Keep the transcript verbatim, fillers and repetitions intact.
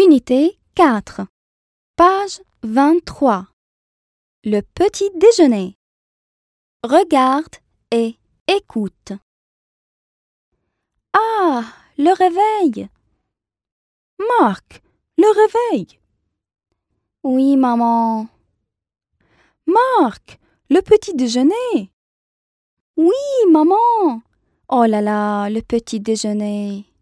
Unité quatre, page vingt-trois. Le petit déjeuner. Regarde et écoute. Ah, le réveil! Marc, le réveil! Oui, maman. Marc, le petit déjeuner! Oui, maman. Oh là là, le petit déjeuner.